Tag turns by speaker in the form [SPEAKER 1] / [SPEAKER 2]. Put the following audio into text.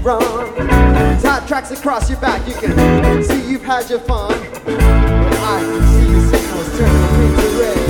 [SPEAKER 1] run. Tight tracks across your back, you can see you've had your fun. But I can see your signals turning green to red.